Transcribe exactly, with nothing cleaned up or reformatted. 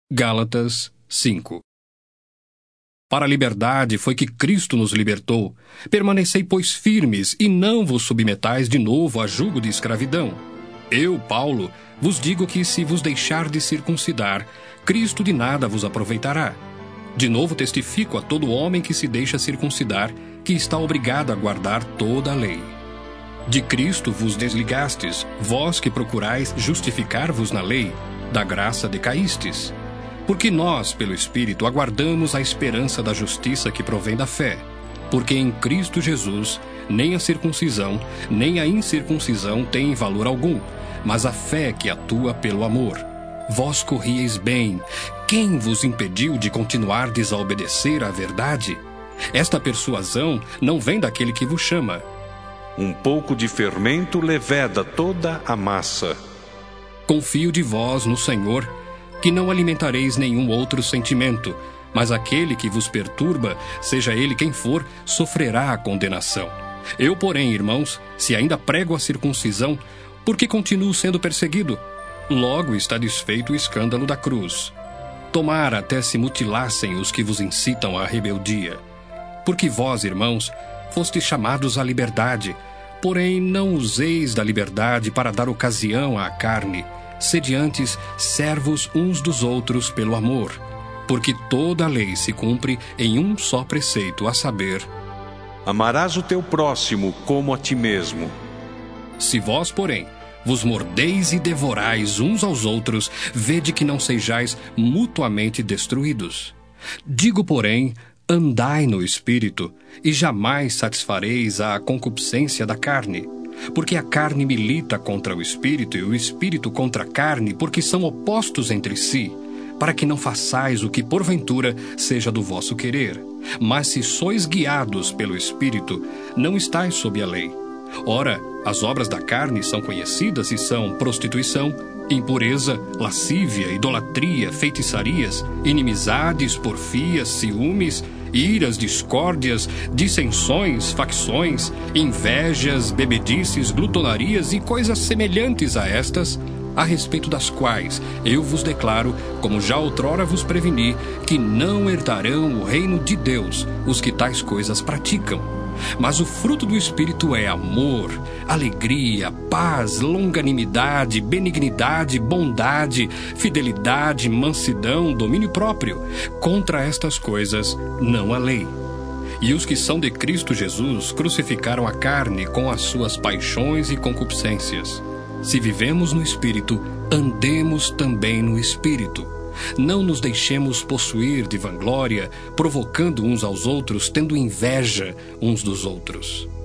Gálatas cinco. Para a liberdade foi que Cristo nos libertou. Permanecei, pois, firmes, e não vos submetais de novo a jugo de escravidão. Eu, Paulo, vos digo que, se vos deixar de circuncidar, Cristo de nada vos aproveitará. De novo testifico a todo homem que se deixa circuncidar, que está obrigado a guardar toda a lei. De Cristo vos desligastes, vós que procurais justificar-vos na lei, da graça decaístes. Porque nós, pelo Espírito, aguardamos a esperança da justiça que provém da fé. Porque em Cristo Jesus, nem a circuncisão, nem a incircuncisão têm valor algum, mas a fé que atua pelo amor. Vós corrieis bem. Quem vos impediu de continuardes a obedecer à verdade? Esta persuasão não vem daquele que vos chama. Um pouco de fermento leveda toda a massa. Confio de vós no Senhor, que não alimentareis nenhum outro sentimento, mas aquele que vos perturba, seja ele quem for, sofrerá a condenação. Eu, porém, irmãos, se ainda prego a circuncisão, por que continuo sendo perseguido? Logo está desfeito o escândalo da cruz. Tomara até se mutilassem os que vos incitam à rebeldia. Porque vós, irmãos, fostes chamados à liberdade, porém não useis da liberdade para dar ocasião à carne. Sede antes servos uns dos outros pelo amor, porque toda a lei se cumpre em um só preceito, a saber: amarás o teu próximo como a ti mesmo. Se vós, porém, vos mordeis e devorais uns aos outros, vede que não sejais mutuamente destruídos. Digo, porém, andai no Espírito, e jamais satisfareis a concupiscência da carne. Porque a carne milita contra o Espírito e o Espírito contra a carne, porque são opostos entre si, para que não façais o que porventura seja do vosso querer. Mas se sois guiados pelo Espírito, não estáis sob a lei. Ora, as obras da carne são conhecidas e são prostituição, impureza, lascívia, idolatria, feitiçarias, inimizades, porfias, ciúmes, iras, discórdias, dissensões, facções, invejas, bebedices, glutonarias e coisas semelhantes a estas, a respeito das quais eu vos declaro, como já outrora vos preveni, que não herdarão o reino de Deus os que tais coisas praticam. Mas o fruto do Espírito é amor, alegria, paz, longanimidade, benignidade, bondade, fidelidade, mansidão, domínio próprio. Contra estas coisas não há lei. E os que são de Cristo Jesus crucificaram a carne com as suas paixões e concupiscências. Se vivemos no Espírito, andemos também no Espírito. Não nos deixemos possuir de vanglória, provocando uns aos outros, tendo inveja uns dos outros.